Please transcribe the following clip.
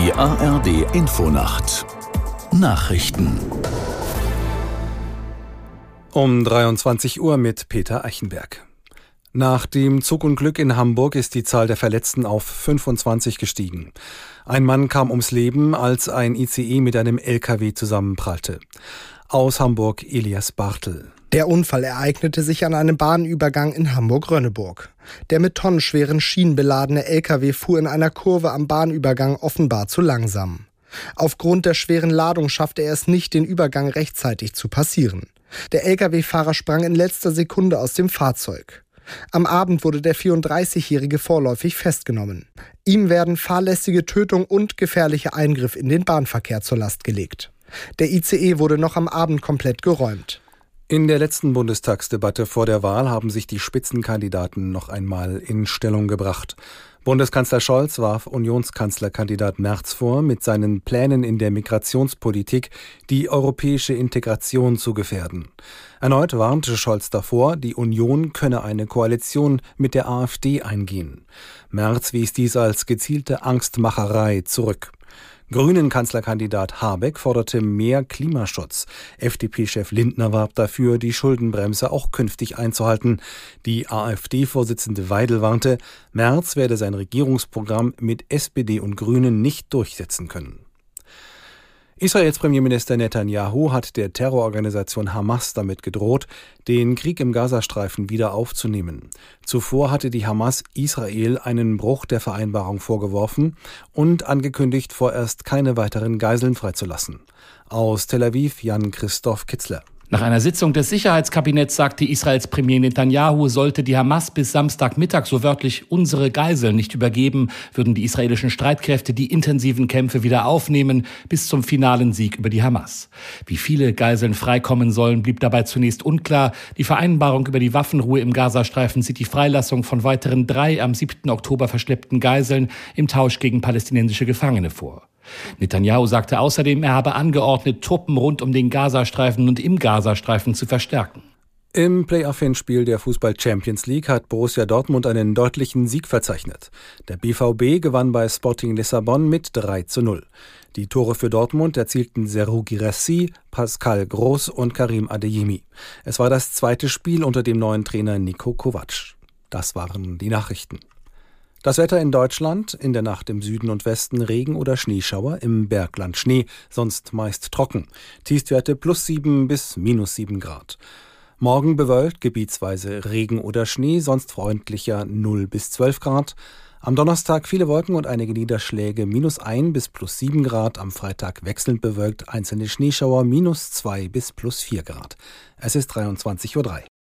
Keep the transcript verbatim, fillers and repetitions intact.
Die A R D Infonacht Nachrichten um dreiundzwanzig Uhr mit Peter Eichenberg. Nach dem Zugunglück in Hamburg ist die Zahl der Verletzten auf fünfundzwanzig gestiegen. Ein Mann kam ums Leben, als ein I C E mit einem L K W zusammenprallte. Aus Hamburg Elias Bartel. Der Unfall ereignete sich an einem Bahnübergang in Hamburg-Rönneburg. Der mit tonnenschweren Schienen beladene L K W fuhr in einer Kurve am Bahnübergang offenbar zu langsam. Aufgrund der schweren Ladung schaffte er es nicht, den Übergang rechtzeitig zu passieren. Der L K W-Fahrer sprang in letzter Sekunde aus dem Fahrzeug. Am Abend wurde der vierunddreißigjährige vorläufig festgenommen. Ihm werden fahrlässige Tötung und gefährlicher Eingriff in den Bahnverkehr zur Last gelegt. Der I C E wurde noch am Abend komplett geräumt. In der letzten Bundestagsdebatte vor der Wahl haben sich die Spitzenkandidaten noch einmal in Stellung gebracht. Bundeskanzler Scholz warf Unionskanzlerkandidat Merz vor, mit seinen Plänen in der Migrationspolitik die europäische Integration zu gefährden. Erneut warnte Scholz davor, die Union könne eine Koalition mit der AfD eingehen. Merz wies dies als gezielte Angstmacherei zurück. Grünen-Kanzlerkandidat Habeck forderte mehr Klimaschutz. F D P-Chef Lindner warb dafür, die Schuldenbremse auch künftig einzuhalten. Die AfD-Vorsitzende Weidel warnte, Merz werde sein Regierungsprogramm mit S P D und Grünen nicht durchsetzen können. Israels Premierminister Netanyahu hat der Terrororganisation Hamas damit gedroht, den Krieg im Gazastreifen wieder aufzunehmen. Zuvor hatte die Hamas Israel einen Bruch der Vereinbarung vorgeworfen und angekündigt, vorerst keine weiteren Geiseln freizulassen. Aus Tel Aviv Jan-Christoph Kitzler. Nach einer Sitzung des Sicherheitskabinetts sagte Israels Premier Netanyahu, sollte die Hamas bis Samstagmittag so wörtlich unsere Geiseln nicht übergeben, würden die israelischen Streitkräfte die intensiven Kämpfe wieder aufnehmen bis zum finalen Sieg über die Hamas. Wie viele Geiseln freikommen sollen, blieb dabei zunächst unklar. Die Vereinbarung über die Waffenruhe im Gazastreifen sieht die Freilassung von weiteren drei am siebten Oktober verschleppten Geiseln im Tausch gegen palästinensische Gefangene vor. Netanyahu sagte außerdem, er habe angeordnet, Truppen rund um den Gazastreifen und im Gazastreifen zu verstärken. Im Play-Off-Hinspiel der Fußball-Champions League hat Borussia Dortmund einen deutlichen Sieg verzeichnet. Der B V B gewann bei Sporting Lissabon mit drei zu null. Die Tore für Dortmund erzielten Serhou Guirassy, Pascal Groß und Karim Adeyemi. Es war das zweite Spiel unter dem neuen Trainer Niko Kovac. Das waren die Nachrichten. Das Wetter in Deutschland, in der Nacht im Süden und Westen Regen oder Schneeschauer, im Bergland Schnee, sonst meist trocken. Tiefstwerte plus sieben bis minus sieben Grad. Morgen bewölkt, gebietsweise Regen oder Schnee, sonst freundlicher null bis zwölf Grad. Am Donnerstag viele Wolken und einige Niederschläge, minus ein bis plus sieben Grad. Am Freitag wechselnd bewölkt, einzelne Schneeschauer, minus zwei bis plus vier Grad. Es ist dreiundzwanzig Uhr drei.